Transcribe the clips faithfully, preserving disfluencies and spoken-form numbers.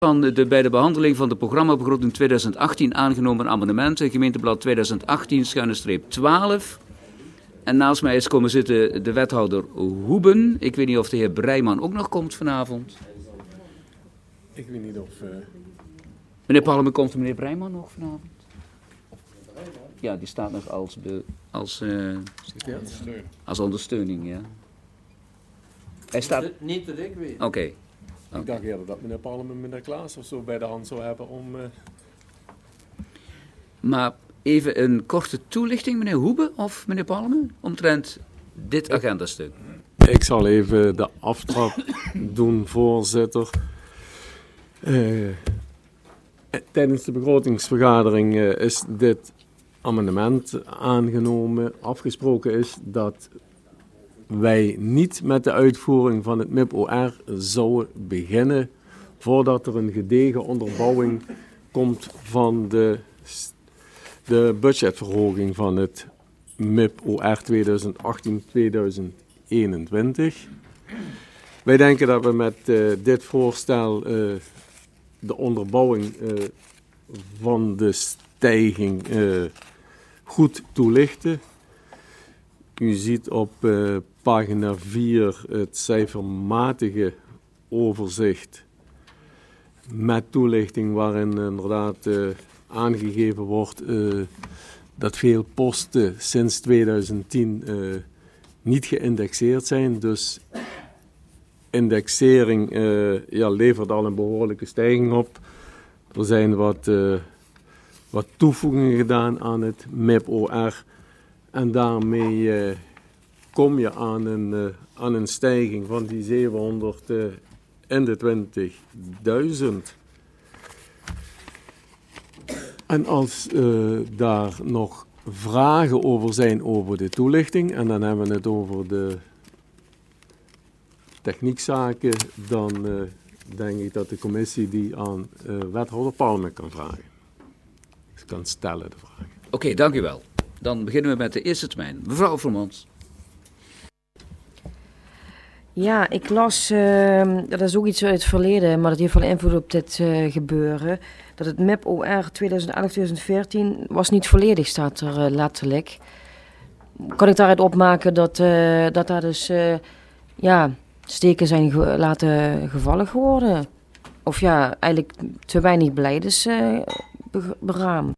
Van de bij de behandeling van de programmabegroting tweeduizend achttien aangenomen amendementen, gemeenteblad tweeduizend achttien schuine twaalf. En naast mij is komen zitten de wethouder Hoeben. Ik weet niet of de heer Breijman ook nog komt vanavond. Ik weet niet of... Uh... Meneer Palme, komt meneer Breijman nog vanavond? Ja, die staat nog als, be, als, uh, als ondersteuning, ja. Hij staat... Niet dat ik weet. Oké. Okay. Ik okay. dacht eerder dat meneer Palme en meneer Klaas of zo bij de hand zou hebben om... Uh... Maar even een korte toelichting, meneer Hoebe of meneer Palme, omtrent dit agendastuk. Ik zal even de aftrap doen, voorzitter. Uh, tijdens de begrotingsvergadering uh, is dit amendement aangenomen. Afgesproken is dat wij niet met de uitvoering van het M I P O R zouden beginnen voordat er een gedegen onderbouwing komt van de, de budgetverhoging van het M I P O R tweeduizend achttien tweeduizend eenentwintig. Wij denken dat we met uh, dit voorstel uh, de onderbouwing uh, van de stijging uh, goed toelichten. U ziet op uh, pagina vier het cijfermatige overzicht met toelichting waarin inderdaad uh, aangegeven wordt uh, dat veel posten sinds tweeduizend tien uh, niet geïndexeerd zijn. Dus indexering uh, ja, levert al een behoorlijke stijging op. Er zijn wat, uh, wat toevoegingen gedaan aan het M I P O R. En daarmee uh, kom je aan een, uh, aan een stijging van die zevenhonderdeenentwintigduizend. En als uh, daar nog vragen over zijn over de toelichting, en dan hebben we het over de techniekzaken, dan uh, denk ik dat de commissie die aan uh, wethouder Palme kan vragen. Ze kan stellen de vragen. Oké, okay, dank u wel. Dan beginnen we met de eerste termijn. Mevrouw Vermons. Ja, ik las, uh, dat is ook iets uit het verleden, maar dat heeft wel invloed op dit uh, gebeuren. Dat het M I P O R tweeduizend elf tweeduizend veertien was niet volledig, staat er uh, letterlijk. Kan ik daaruit opmaken dat, uh, dat daar dus uh, ja, steken zijn ge- laten gevallen geworden? Of ja, eigenlijk te weinig beleid uh, be- beraamd?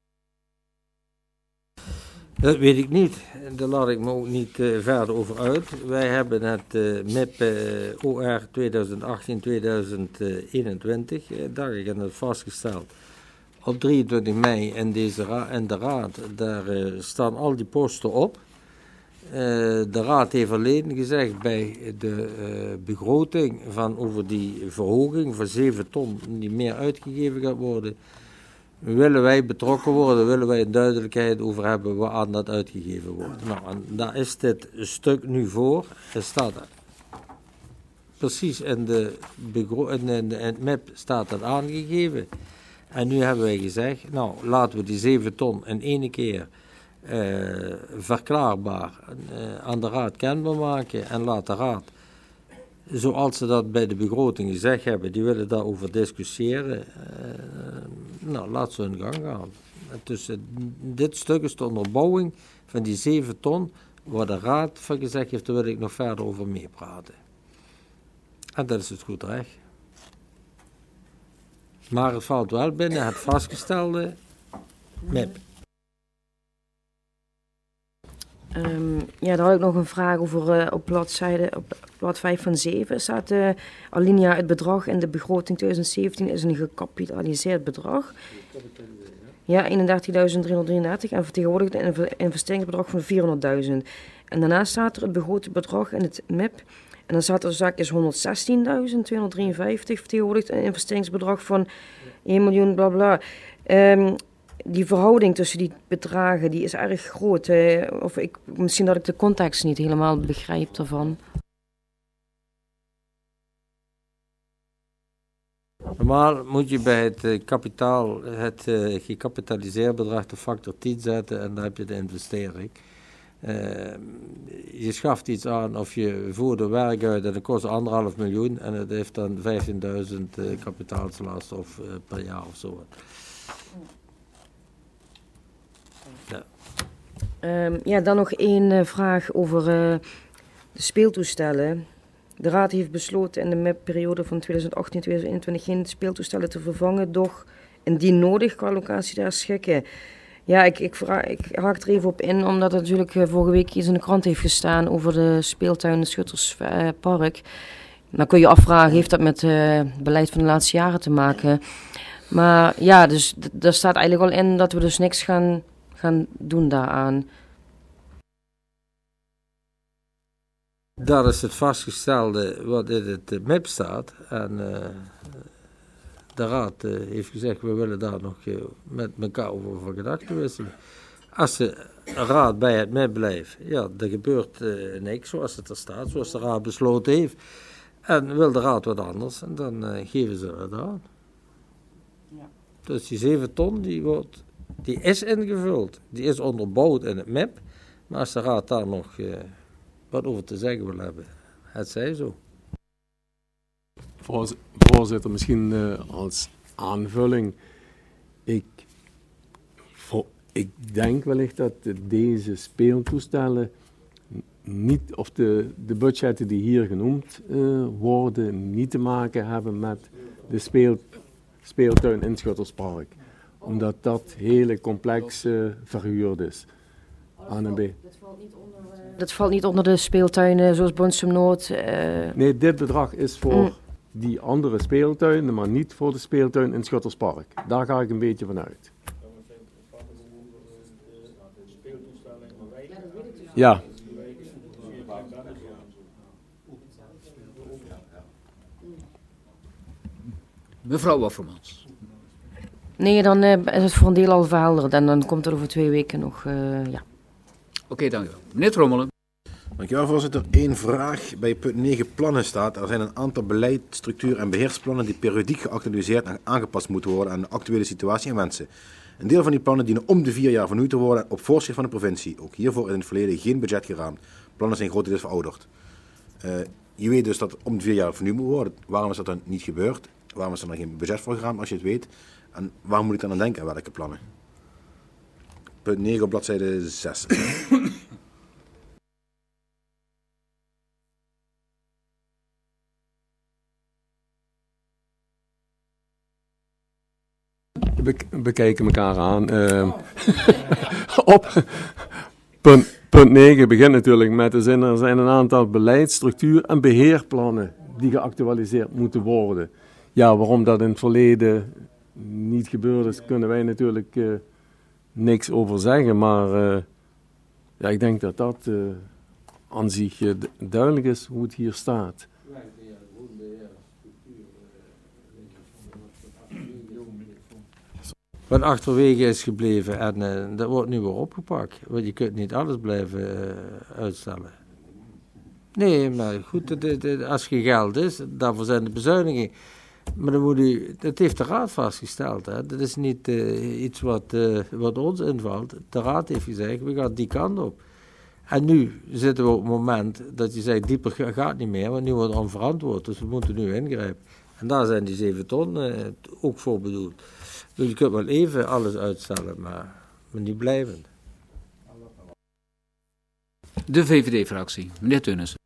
Dat weet ik niet. Daar laat ik me ook niet uh, verder over uit. Wij hebben het uh, M I P uh, O R tweeduizend achttien tweeduizend eenentwintig, uh, dacht ik, en dat vastgesteld op drieëntwintig mei in, deze ra- in de raad. Daar uh, staan al die posten op. Uh, de raad heeft alleen gezegd bij de uh, begroting van over die verhoging van zeven ton die meer uitgegeven gaat worden. Willen wij betrokken worden, willen wij duidelijkheid over hebben waaraan dat uitgegeven wordt. Nou, en daar is dit stuk nu voor. Er staat precies in, de begro- in, de, in, de, in het M I P staat dat aangegeven. En nu hebben wij gezegd, nou, laten we die zeven ton in één keer uh, verklaarbaar uh, aan de raad kenbaar maken. En laat de raad, zoals ze dat bij de begroting gezegd hebben, die willen daarover discussiëren. Uh, nou, laat ze hun gang gaan. Dus uh, dit stuk is de onderbouwing van die zeven ton, waar de raad van gezegd heeft, daar wil ik nog verder over meepraten. En dat is het goed recht. Maar het valt wel binnen het vastgestelde M I P. Um, ja, daar had ik nog een vraag over. Uh, op bladzijde, op blad vijf van zeven staat uh, alinea het bedrag in de begroting tweeduizend zeventien is een gecapitaliseerd bedrag. Ja, eenendertigduizend driehonderddrieëndertig en vertegenwoordigt een investeringsbedrag van vierhonderdduizend. En daarnaast staat er het begrote bedrag in het M I P. En dan staat er zaakjes honderdzestienduizend tweehonderddrieënvijftig, vertegenwoordigt een investeringsbedrag van één miljoen bla bla. Um, Die verhouding tussen die bedragen die is erg groot. Eh, of ik, misschien dat ik de context niet helemaal begrijp daarvan. Normaal moet je bij het uh, kapitaal, het uh, gecapitaliseerd bedrag de factor tien zetten en dan heb je de investering. Uh, je schaft iets aan of je voert er werk uit en dat kost anderhalf miljoen en het heeft dan vijftienduizend uh, kapitaalslast of, uh, per jaar of zo. Ja. Um, ja, dan nog één uh, vraag over uh, de speeltoestellen. De Raad heeft besloten in de M I P-periode van tweeduizend achttien tot tweeduizend eenentwintig geen speeltoestellen te vervangen, doch indien nodig qua locatie te herschikken. Ja, ik, ik, vraag, ik haak er even op in, omdat er natuurlijk uh, vorige week iets in de krant heeft gestaan over de speeltuin Schutterspark. Uh, Dan kun je afvragen, heeft dat met uh, het beleid van de laatste jaren te maken? Maar ja, dus d- daar staat eigenlijk al in dat we dus niks gaan, gaan doen daaraan. Dat is het vastgestelde wat in het uh, M I P staat. En uh, de Raad uh, heeft gezegd, we willen daar nog uh, met elkaar over van gedachten wisselen. Als de Raad bij het M I P blijft, ja, er gebeurt uh, niks zoals het er staat, zoals de Raad besloten heeft. En wil de Raad wat anders, en dan uh, geven ze het aan. Ja. Dus die zeven ton, die, wordt, die is ingevuld, die is onderbouwd in het M I P. Maar als de Raad daar nog uh, wat over te zeggen wil hebben, het zij zo. Voorzitter, misschien uh, als aanvulling. Ik, voor, ik denk wellicht dat deze speeltoestellen niet, of de, de budgetten die hier genoemd uh, worden, niet te maken hebben met de speel, speeltuin in Schutterspark. Omdat dat hele complex uh, verhuurd is. A en B. Dat valt niet onder, uh, dat valt niet onder de speeltuinen zoals Bonsum Noord. Uh... Nee, dit bedrag is voor mm. die andere speeltuinen, maar niet voor de speeltuin in Schutterspark. Daar ga ik een beetje van uit. Ja. Mevrouw Waffermans. Nee, dan uh, is het voor een deel al verhelderd en dan komt er over twee weken nog, uh, ja. Oké, okay, dank u wel. Meneer Trommelen. Dankjewel, voorzitter. Eén vraag. Bij punt negen plannen staat, er zijn een aantal beleid, structuur en beheersplannen die periodiek geactualiseerd en aangepast moeten worden aan de actuele situatie en wensen. Een deel van die plannen dienen om de vier jaar vernieuwd te worden op voorschrift van de provincie. Ook hiervoor is in het verleden geen budget geraamd. Plannen zijn grotendeels verouderd. Uh, je weet dus dat om de vier jaar vernieuwd moet worden. Waarom is dat dan niet gebeurd? Waarom is er dan geen budget voor geraamd als je het weet? En waar moet ik dan aan denken? Welke plannen? Punt negen op bladzijde zes. We bekijken elkaar aan. Uh, op punt, punt negen begint natuurlijk met de zin, er zijn een aantal beleids, structuur en beheerplannen die geactualiseerd moeten worden. Ja, waarom dat in het verleden niet gebeurd is, kunnen wij natuurlijk uh, niks over zeggen. Maar uh, ja, ik denk dat dat uh, aan zich uh, duidelijk is hoe het hier staat. Wat achterwege is gebleven en uh, dat wordt nu weer opgepakt. Want je kunt niet alles blijven uh, uitstellen. Nee, maar goed, het, het, het, als je geld is, daarvoor zijn de bezuinigingen. Maar dan moet u, dat heeft de Raad vastgesteld. Hè. Dat is niet uh, iets wat, uh, wat ons invalt. De Raad heeft gezegd, we gaan die kant op. En nu zitten we op het moment dat je zegt, dieper gaat niet meer, want nu wordt het onverantwoord. Dus we moeten nu ingrijpen. En daar zijn die zeven ton uh, ook voor bedoeld. Dus je kunt wel even alles uitstellen, maar, maar niet blijven. De V V D-fractie, meneer Teunissen.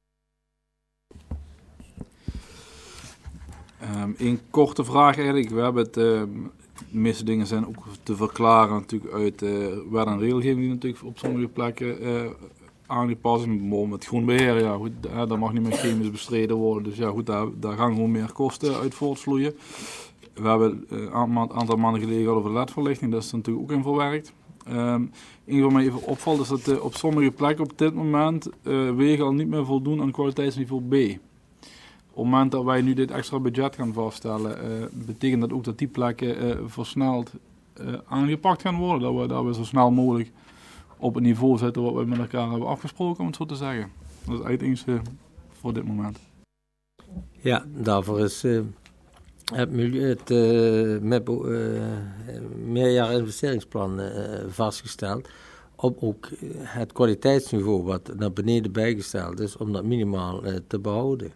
Um, een korte vraag eigenlijk. We hebben het, uh, de meeste dingen zijn ook te verklaren natuurlijk uit uh, wet en regelgeving die natuurlijk op sommige plekken uh, aangepast is. Bijvoorbeeld met groen beheer, ja goed, uh, dat mag niet meer chemisch bestreden worden. Dus ja goed, daar, daar gaan gewoon meer kosten uit voortvloeien. We hebben een uh, aantal maanden geleden gehad over de L E D-verlichting, dat is natuurlijk ook in verwerkt. Um, Eén wat mij even opvalt is dat uh, op sommige plekken op dit moment uh, wegen al niet meer voldoen aan kwaliteitsniveau B. Op het moment dat wij nu dit extra budget gaan vaststellen, uh, betekent dat ook dat die plekken uh, versneld uh, aangepakt gaan worden. Dat we, dat we zo snel mogelijk op het niveau zitten wat we met elkaar hebben afgesproken, om het zo te zeggen. Dat is eigenlijk uh, voor dit moment. Ja, daarvoor is uh, het, milieu, het uh, M I P, uh, meerjarig investeringsplan uh, vastgesteld. om ook het kwaliteitsniveau wat naar beneden bijgesteld is, om dat minimaal uh, te behouden.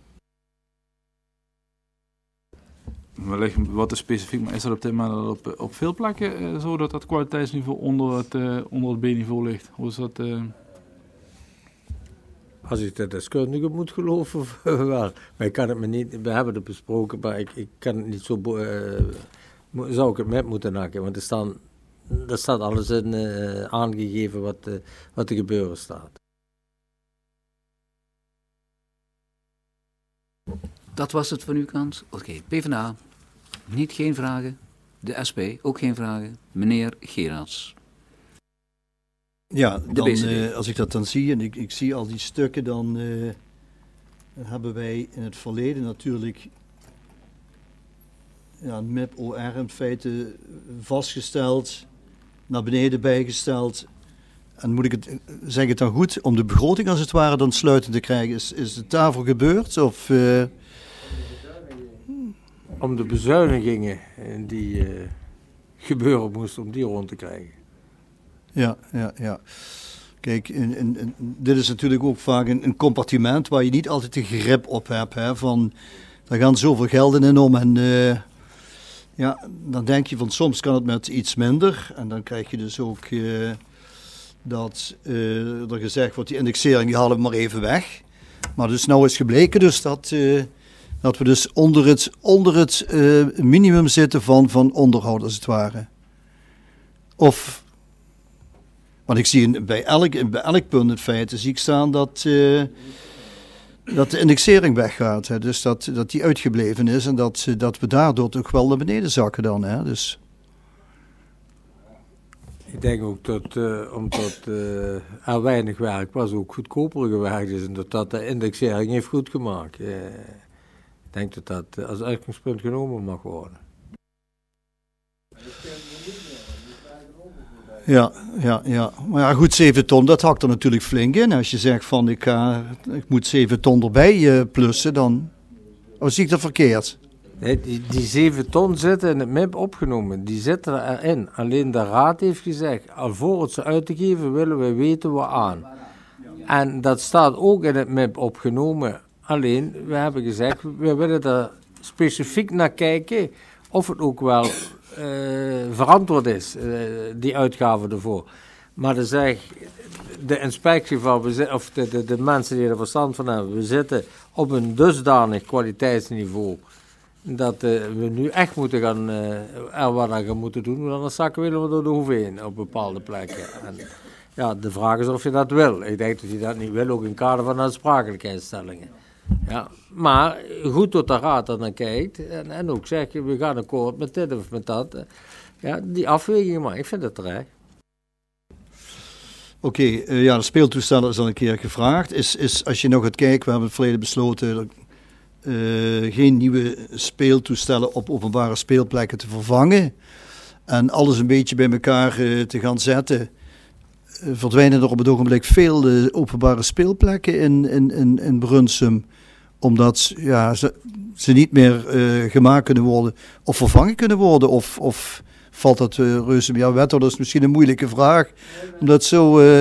Wellicht wat is specifiek, maar is dat op dit moment op, op veel plekken uh, zo dat dat kwaliteitsniveau onder het, uh, onder het B-niveau ligt? Hoe is dat? Uh... Als ik de deskundige moet geloven, wel. Maar ik kan het me niet, we hebben het besproken, maar ik, ik kan het niet zo, uh, zou ik het met moeten nakken, want er, staan, er staat alles in uh, aangegeven wat, uh, wat er gebeuren staat. Dat was het van uw kant. Oké, okay. PvdA, niet geen vragen. De S P, ook geen vragen. Meneer Gerards. Ja, dan, uh, als ik dat dan zie en ik, ik zie al die stukken, dan uh, hebben wij in het verleden natuurlijk ja, M I P O R in feite vastgesteld, naar beneden bijgesteld. En moet ik het, zeg ik het dan goed, om de begroting als het ware dan sluitend te krijgen, is, is het daarvoor gebeurd? Of, uh... Om de bezuinigingen die uh, gebeuren moesten, om die rond te krijgen. Ja, ja, ja. Kijk, in, in, in, dit is natuurlijk ook vaak een, een compartiment waar je niet altijd de grip op hebt. Hè, van, daar gaan zoveel gelden in om en uh, ja, dan denk je van soms kan het met iets minder. En dan krijg je dus ook uh, dat uh, er gezegd wordt, die indexering die halen we maar even weg. Maar dus nou is gebleken dus dat, uh, dat we dus onder het, onder het uh, minimum zitten van, van onderhoud als het ware. Of... Want ik zie in, bij, elk, bij elk punt in feite zie ik staan dat, uh, dat de indexering weggaat. Hè. Dus dat, dat die uitgebleven is en dat, dat we daardoor toch wel naar beneden zakken dan. Hè. Dus. Ik denk ook dat uh, omdat uh, er weinig werk was, ook goedkoper gewerkt is. En dat dat de indexering heeft goed gemaakt. Uh, ik denk dat dat uh, als uitgangspunt genomen mag worden. Ja, ja, ja. Maar ja, goed, zeven ton, dat hakt er natuurlijk flink in. Als je zegt van, ik, uh, ik moet zeven ton erbij uh, plussen, dan... Of zie ik dat verkeerd? Nee, die, die zeven ton zitten in het M I P opgenomen. Die zitten erin. Alleen de raad heeft gezegd, alvorens ze uit te geven, willen we weten wat aan. En dat staat ook in het M I P opgenomen. Alleen, we hebben gezegd, we willen er specifiek naar kijken of het ook wel... Uh, verantwoord is, uh, die uitgaven ervoor. Maar dan zeg de inspectie van, we zitten, of de, de, de mensen die er verstand van hebben, we zitten op een dusdanig kwaliteitsniveau dat uh, we nu echt moeten gaan, uh, er wat aan gaan moeten doen, want anders zakken willen we door de hoeve heen op bepaalde plekken. En ja, de vraag is of je dat wil. Ik denk dat je dat niet wil, ook in het kader van aansprakelijkheidsstellingen. Ja, maar goed dat de raad er naar kijkt en, en ook zegt, we gaan akkoord met dit of met dat. Ja, die afwegingen, maar ik vind het terecht. Oké, okay, uh, ja, de speeltoestellen is al een keer gevraagd. Is, is, als je nog gaat kijken, we hebben het verleden besloten uh, geen nieuwe speeltoestellen op openbare speelplekken te vervangen. En alles een beetje bij elkaar uh, te gaan zetten. Uh, verdwijnen er op het ogenblik veel uh, openbare speelplekken in, in, in, in Brunsum. Omdat ja, ze, ze niet meer uh, gemaakt kunnen worden of vervangen kunnen worden. Of, of valt dat uh, reuze bij jouw wethouder? Dat is misschien een moeilijke vraag. Omdat zo... Uh...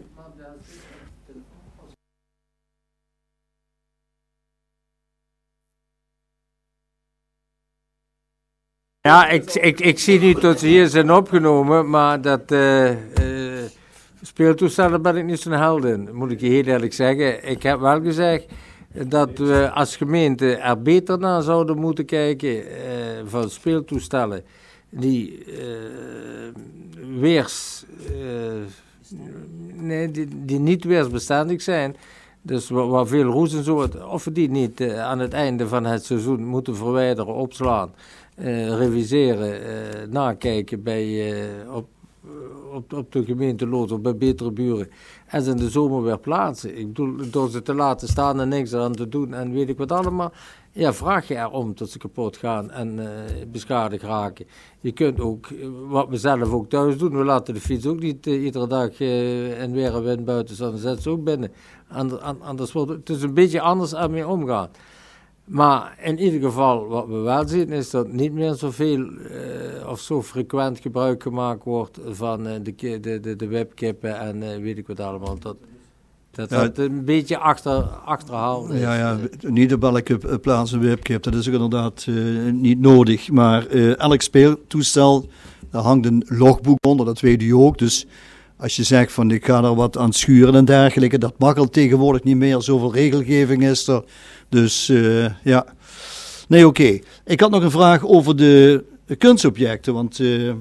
Ja, ik, ik, ik zie niet dat ze hier zijn opgenomen, maar dat uh, uh, speeltoestellen ben ik niet zo'n held in, moet ik je heel eerlijk zeggen. Ik heb wel gezegd dat we als gemeente er beter naar zouden moeten kijken uh, van speeltoestellen die uh, weers, uh, nee, die, die niet weersbestendig zijn. Dus waar, waar veel roes en zo, of we die niet uh, aan het einde van het seizoen moeten verwijderen, opslaan, uh, reviseren, uh, nakijken bij, uh, op, op, op de gemeente Lood of bij betere buren en ze in de zomer weer plaatsen. Ik bedoel, door ze te laten staan en niks eraan te doen en weet ik wat allemaal, ja, vraag je erom tot ze kapot gaan en uh, beschadigd raken. Je kunt ook, wat we zelf ook thuis doen, we laten de fiets ook niet uh, iedere dag uh, en weer en wind buiten staan, dan zet ze ook binnen. Anders wordt het is een beetje anders aan mee omgaan. Maar in ieder geval, wat we wel zien, is dat niet meer zoveel uh, of zo frequent gebruik gemaakt wordt van uh, de, de, de, de webkippen en uh, weet ik wat allemaal. Dat, dat, ja, dat een beetje achter, achterhaald is. Ja, ja, niet op elke plaats een webkip, dat is ook inderdaad uh, niet nodig. Maar uh, elk speeltoestel, daar hangt een logboek onder, dat weet u ook. Dus als je zegt van ik ga er wat aan schuren en dergelijke, dat mag al tegenwoordig niet meer. Zoveel regelgeving is er. Dus uh, ja, nee oké. Okay. Ik had nog een vraag over de, de kunstobjecten, want... Uh,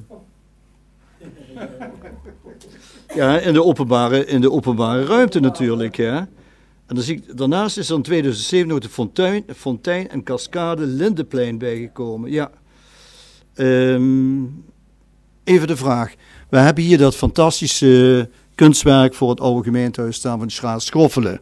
ja, in de openbare, in de openbare ruimte natuurlijk, hè. En dan zie ik, daarnaast is er in tweeduizend zeven nog de fontein, fontein en cascade Lindeplein bijgekomen. Ja. Um, even de vraag. We hebben hier dat fantastische kunstwerk voor het oude gemeentehuis staan van de Straat Schroffelen.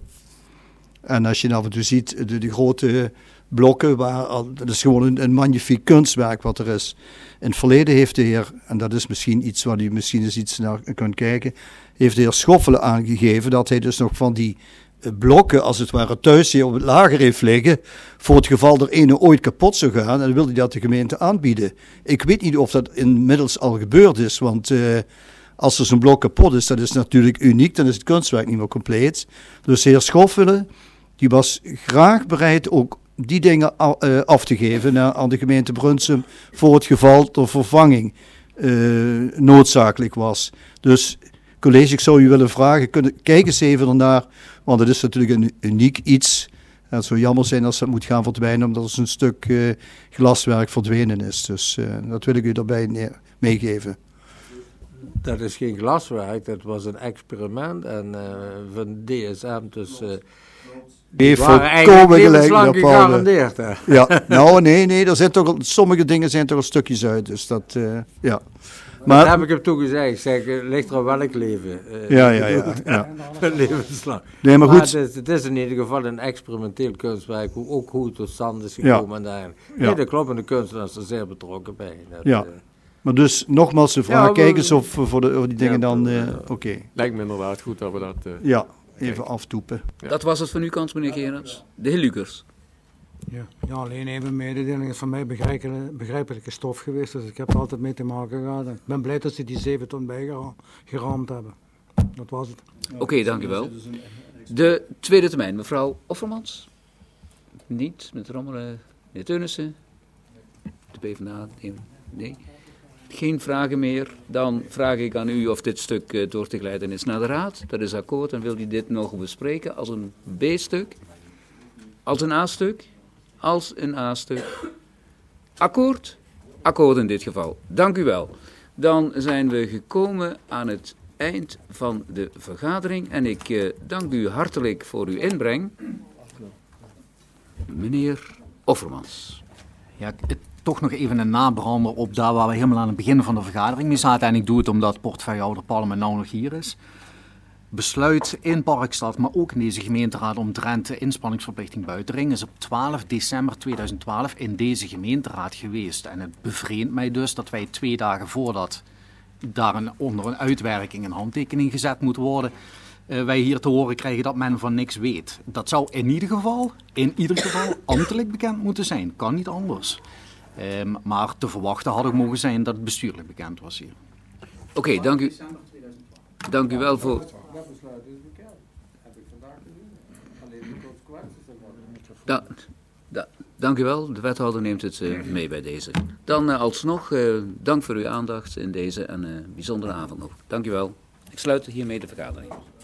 En als je af en toe ziet, de, de grote blokken, waar, dat is gewoon een, een magnifiek kunstwerk wat er is. In het verleden heeft de heer, en dat is misschien iets waar u misschien eens iets naar kunt kijken, heeft de heer Schoffelen aangegeven dat hij dus nog van die blokken, als het ware thuis hier op het lager heeft liggen, voor het geval er ene ooit kapot zou gaan, en dan wil hij dat de gemeente aanbieden. Ik weet niet of dat inmiddels al gebeurd is, want uh, als er zo'n blok kapot is, dat is natuurlijk uniek, dan is het kunstwerk niet meer compleet. Dus de heer Schoffelen, die was graag bereid ook die dingen af te geven aan de gemeente Brunsum voor het geval de vervanging uh, noodzakelijk was. Dus college, ik zou u willen vragen, kunnen, kijk eens even ernaar, want het is natuurlijk een uniek iets. Het zou jammer zijn als dat moet gaan verdwijnen, omdat er een stuk uh, glaswerk verdwenen is. Dus uh, dat wil ik u daarbij neer, meegeven. Dat is geen glaswerk, dat was een experiment en uh, van D S M, dus... Uh, Nee, volkomen gelijk. Gegarandeerd, hè? Ja, nou nee, nee, er zijn toch al, sommige dingen zijn toch al stukjes uit, dus dat, uh, ja. Maar dat heb ik hem toen gezegd, ik zeg, ligt er aan welk leven? Uh, ja, ja, ja. ja. Levenslang. Nee, maar goed. Maar het, is, het is in ieder geval een experimenteel kunstwerk, hoe, ook hoe het tot stand is gekomen ja. en dergelijke. Nee, ja. dat klopt, en de kunstenaars zijn zeer betrokken bij. Dat, ja. Uh, Maar dus, nogmaals de vraag, ja, kijk eens of voor, de, voor die dingen ja, dan, uh, oké. Okay. Lijkt me inderdaad goed dat we dat... Uh, ja. Even aftoepen. Ja. Dat was het van uw kant, meneer Gerards. De heer Lukers. Ja, ja, alleen even mededeling is van mij begrijpelijke, begrijpelijke stof geweest, dus ik heb er altijd mee te maken gehad. Ik ben blij dat ze die zeven ton bijgeraamd hebben. Dat was het. Oké, okay, dank u wel. De tweede termijn, mevrouw Offermans. Niet, met Rommelen, meneer Teunissen. De PvdA, nee. Geen vragen meer. Dan vraag ik aan u of dit stuk uh, door te glijden is naar de raad. Dat is akkoord. En wil u dit nog bespreken als een B-stuk? Als een A-stuk? Als een A-stuk. Akkoord? Akkoord in dit geval. Dank u wel. Dan zijn we gekomen aan het eind van de vergadering. En ik uh, dank u hartelijk voor uw inbreng. Meneer Offermans. Ja, het... Toch nog even een nabrander op daar waar we helemaal aan het begin van de vergadering mee zaten. En ik doe het omdat portefeuillehouder Palmen nou nog hier is. Besluit in Parkstad, maar ook in deze gemeenteraad omtrent de inspanningsverplichting Buitenring is op twaalf december tweeduizend twaalf in deze gemeenteraad geweest. En het bevreemdt mij dus dat wij twee dagen voordat daar een, onder een uitwerking een handtekening gezet moet worden, uh, wij hier te horen krijgen dat men van niks weet. Dat zou in ieder geval, in ieder geval ambtelijk bekend moeten zijn. Kan niet anders. Um, maar te verwachten had ook mogen zijn dat het bestuurlijk bekend was hier. Oké, okay, dank u. Dank u wel voor... Da, da, dank u wel, de wethouder neemt het uh, mee bij deze. Dan uh, alsnog, uh, dank voor uw aandacht in deze en uh, bijzondere avond nog. Dank u wel. Ik sluit hiermee de vergadering.